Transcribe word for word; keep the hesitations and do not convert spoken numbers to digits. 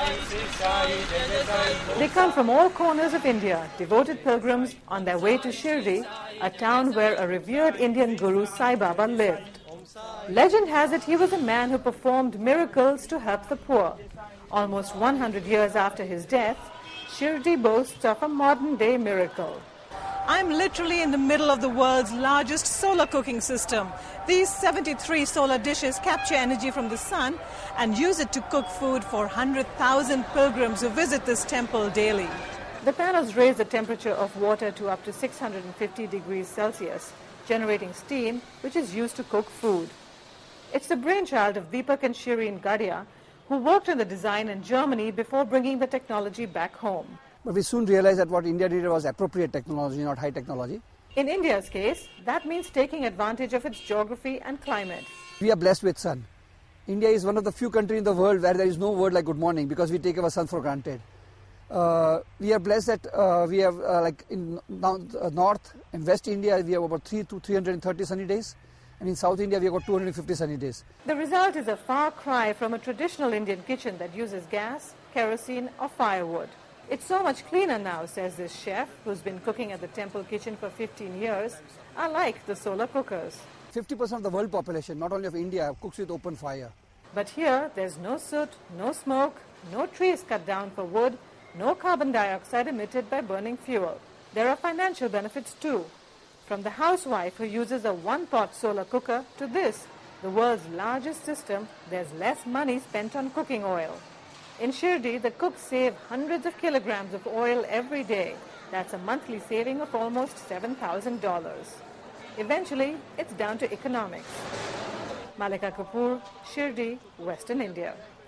They come from all corners of India, devoted pilgrims on their way to Shirdi, a town where a revered Indian guru Sai Baba lived. Legend has it he was a man who performed miracles to help the poor. Almost one hundred years after his death, Shirdi boasts of a modern-day miracle. I'm literally in the middle of the world's largest solar cooking system. These seventy-three solar dishes capture energy from the sun and use it to cook food for one hundred thousand pilgrims who visit this temple daily. The panels raise the temperature of water to up to six hundred fifty degrees Celsius, generating steam which is used to cook food. It's the brainchild of Deepak and Shireen Gadia, who worked on the design in Germany before bringing the technology back home. But we soon realized that what India did was appropriate technology, not high technology. In India's case, that means taking advantage of its geography and climate. We are blessed with sun. India is one of the few countries in the world where there is no word like good morning because we take our sun for granted. Uh, we are blessed that uh, we have, uh, like in uh, North and West India, we have about three to three hundred thirty sunny days. And in South India, we have got two hundred fifty sunny days. The result is a far cry from a traditional Indian kitchen that uses gas, kerosene or firewood. It's so much cleaner now, says this chef, who's been cooking at the temple kitchen for fifteen years, unlike the solar cookers. fifty percent of the world population, not only of India, cooks with open fire. But here, there's no soot, no smoke, no trees cut down for wood, no carbon dioxide emitted by burning fuel. There are financial benefits too. From the housewife who uses a one-pot solar cooker to this, the world's largest system, there's less money spent on cooking oil. In Shirdi, the cooks save hundreds of kilograms of oil every day. That's a monthly saving of almost seven thousand dollars. Eventually, it's down to economics. Malika Kapoor, Shirdi, Western India.